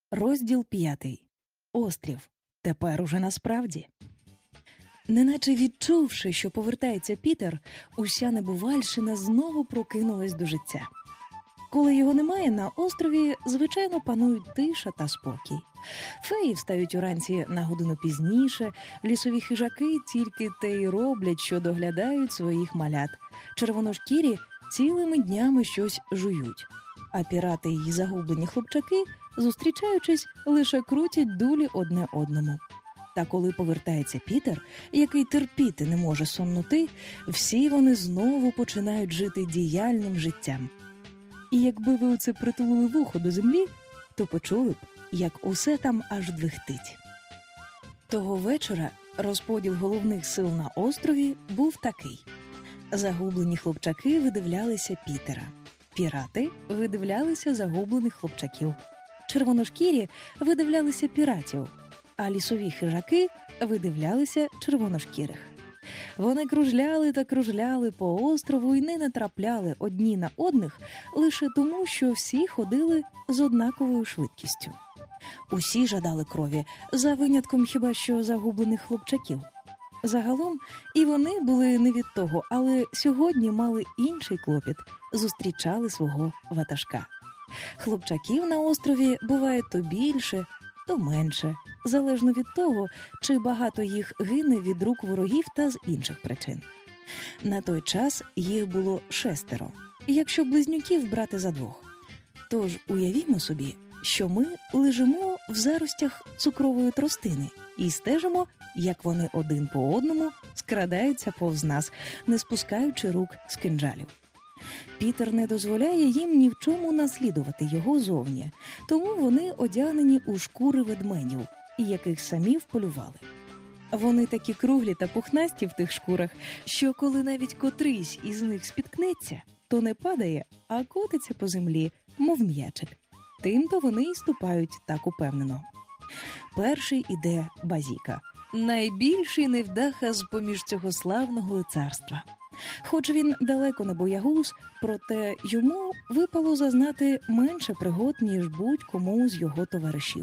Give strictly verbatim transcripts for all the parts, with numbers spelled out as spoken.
Розділ п'ятий. Острів. Тепер уже насправді. Неначе відчувши, що повертається Пітер, уся Небувальщина знову прокинулась до життя. Коли його немає, на острові, звичайно, панують тиша та спокій. Феї встають уранці на годину пізніше, лісові хижаки тільки те й роблять, що доглядають своїх малят. Червоношкірі цілими днями щось жують. А пірати й загублені хлопчаки, зустрічаючись, лише крутять дулі одне одному. Та коли повертається Пітер, який терпіти не може сонноти, всі вони знову починають жити діяльним життям. І якби ви оце притулили вухо до землі, то почули б, як усе там аж двихтить. Того вечора розподіл головних сил на острові був такий. Загублені хлопчаки видивлялися Пітера. Пірати видивлялися загублених хлопчаків. Червоношкірі видивлялися піратів, а лісові хижаки видивлялися червоношкірих. Вони кружляли та кружляли по острову і не натрапляли одні на одних лише тому, що всі ходили з однаковою швидкістю. Усі жадали крові, за винятком хіба що загублених хлопчаків. Загалом і вони були не від того, але сьогодні мали інший клопіт – зустрічали свого ватажка. Хлопчаків на острові буває то більше, то менше, залежно від того, чи багато їх гине від рук ворогів та з інших причин. На той час їх було шестеро, якщо близнюків брати за двох. Тож уявімо собі, що ми лежимо в заростях цукрової тростини і стежимо, як вони один по одному скрадаються повз нас, не спускаючи рук з кинджалів. Пітер не дозволяє їм ні в чому наслідувати його зовні, тому вони одягнені у шкури ведмедів, яких самі вполювали. Вони такі круглі та пухнасті в тих шкурах, що коли навіть котрийсь із них спіткнеться, то не падає, а котиться по землі, мов м'ячик. Тим-то вони й ступають так упевнено. Перший іде Базіка, найбільший невдаха з-поміж цього славного лицарства. Хоч він далеко не боягуз, проте йому випало зазнати менше пригод, ніж будь-кому з його товаришів.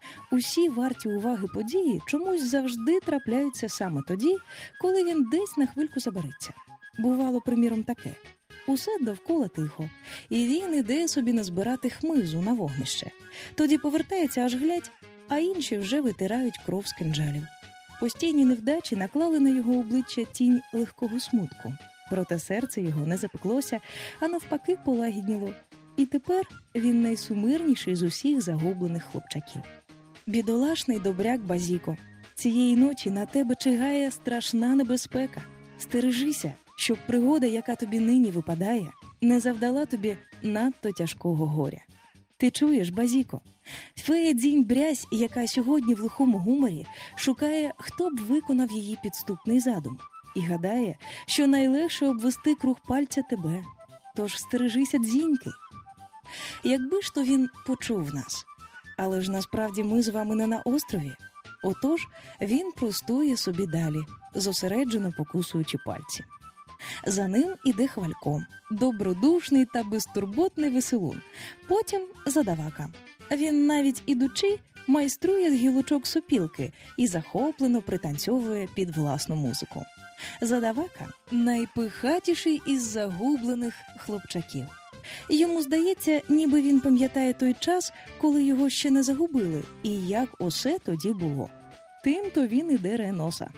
Усі варті уваги події чомусь завжди трапляються саме тоді, коли він десь на хвильку забереться. Бувало, приміром, таке. Усе довкола тихо, і він іде собі назбирати хмизу на вогнище. Тоді повертається аж глядь, а інші вже витирають кров з кинджалів. Постійні невдачі наклали на його обличчя тінь легкого смутку. Проте серце його не запеклося, а навпаки полагідніло. І тепер він найсумирніший з усіх загублених хлопчаків. Бідолашний добряк Базіко, цієї ночі на тебе чигає страшна небезпека. Стережися, щоб пригода, яка тобі нині випадає, не завдала тобі надто тяжкого горя. Ти чуєш, Базіко? Фея Дзінь-Брязь, яка сьогодні в лихому гуморі, шукає, хто б виконав її підступний задум. І гадає, що найлегше обвести круг пальця тебе. Тож стережися, Дзіньки. Якби ж то він почув нас. Але ж насправді ми з вами не на острові. Отож він простує собі далі, зосереджено покусуючи пальці. За ним іде Хвалько, добродушний та безтурботний веселун. Потім Задавака. Він навіть ідучи майструє з гілочок сопілки і захоплено пританцьовує під власну музику. Задавака – найпихатіший із загублених хлопчаків. Йому здається, ніби він пам'ятає той час, коли його ще не загубили, і як усе тоді було. Тим-то він і дере носа.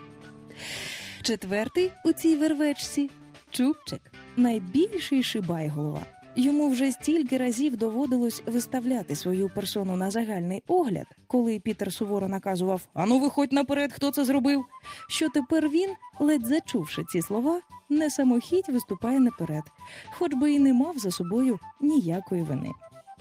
Четвертий у цій вервечці – Чубчик, найбільший шибайголова. Йому вже стільки разів доводилось виставляти свою персону на загальний огляд, коли Пітер суворо наказував «Ану, виходь наперед, хто це зробив?», що тепер він, ледь зачувши ці слова, не самохідь виступає наперед, хоч би і не мав за собою ніякої вини.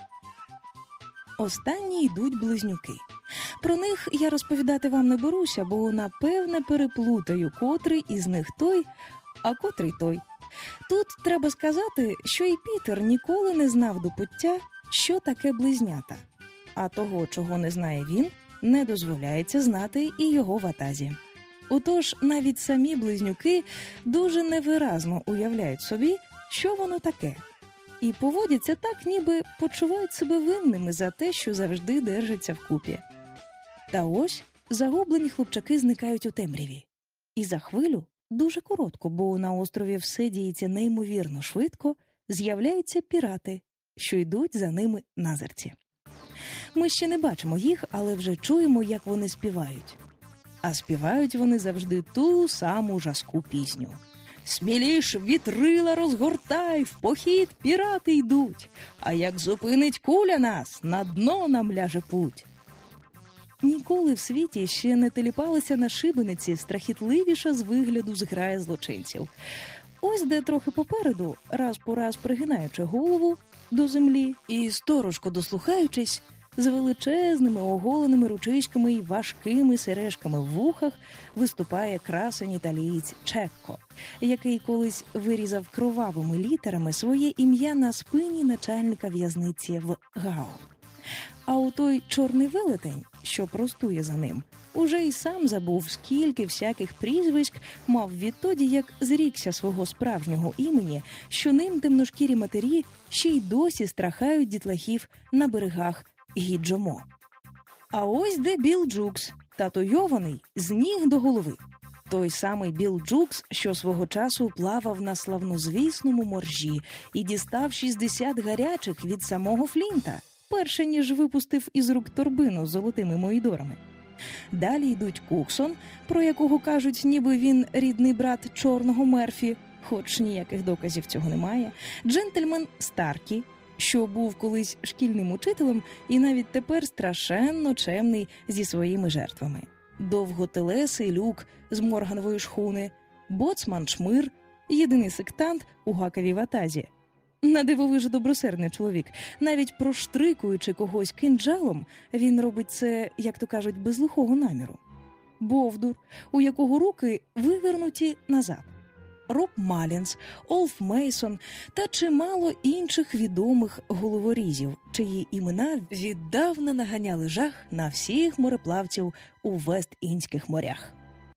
Останні йдуть близнюки. Про них я розповідати вам не беруся, бо напевне переплутаю, котрий із них той, а котрий той. Тут треба сказати, що і Пітер ніколи не знав до пуття, що таке близнята. А того, чого не знає він, не дозволяється знати і його ватазі. Отож, навіть самі близнюки дуже невиразно уявляють собі, що воно таке. і поводяться так, ніби почувають себе винними за те, що завжди держаться вкупі. Та ось загублені хлопчаки зникають у темряві. І за хвилю, дуже коротко, бо на острові все діється неймовірно швидко, з'являються пірати, що йдуть за ними назирці. Ми ще не бачимо їх, але вже чуємо, як вони співають. А співають вони завжди ту саму жаску пісню. «Сміліш вітрила розгортай, в похід пірати йдуть, а як зупинить куля нас, на дно нам ляже путь». Ніколи в світі ще не теліпалася на шибениці страхітливіша з вигляду зграя злочинців. Ось де трохи попереду, раз по раз пригинаючи голову до землі і сторожко дослухаючись, з величезними оголеними ручиськами і важкими сережками в вухах виступає красень італієць Чекко, який колись вирізав кровавими літерами своє ім'я на спині начальника в'язниці в Гао. А у той чорний велетень, що простує за ним, уже й сам забув, скільки всяких прізвиськ мав відтоді, як зрікся свого справжнього імені, що ним темношкірі матері ще й досі страхають дітлахів на берегах Гіджомо. А ось де Біл Джукс, татуйований з ніг до голови. Той самий Біл Джукс, що свого часу плавав на славнозвісному моржі і дістав шістдесят гарячих від самого Флінта, перше ніж випустив із рук торбину з золотими моїдорами. Далі йдуть Куксон, про якого кажуть, ніби він рідний брат чорного Мерфі, хоч ніяких доказів цього немає, джентльмен Старкі, що був колись шкільним учителем і навіть тепер страшенно чемний зі своїми жертвами, довготелесий Люк з морганової шхуни, боцман Шмир, єдиний сектант у гаковій ватазі. Надивовижу добросердний чоловік. Навіть проштрикуючи когось кинджалом, він робить це, як то кажуть, без лихого наміру. Бовдур, у якого руки вивернуті назад. Роб Малінс, Олф Мейсон та чимало інших відомих головорізів, чиї імена віддавна наганяли жах на всіх мореплавців у Вест-Індських морях.